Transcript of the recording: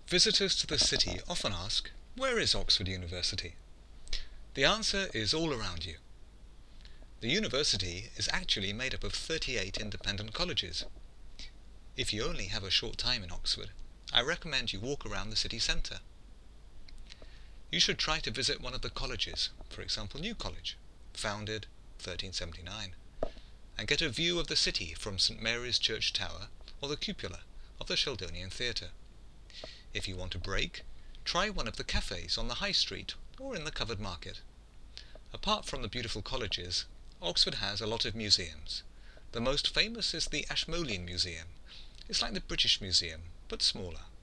Visitors to the city often ask, where is Oxford University? The answer is all around you. The university is actually made up of 38 independent colleges. If you only have a short time in Oxford, I recommend you walk around the city centre. You should try to visit one of the colleges, for example New College, founded 1379, and get a view of the city from St Mary's Church Tower or the cupola of the Sheldonian Theatre. If you want a break, try one of the cafes on the High Street or in the Covered Market. Apart from the beautiful colleges, Oxford has a lot of museums. The most famous is the Ashmolean Museum. It's like the British Museum, but smaller.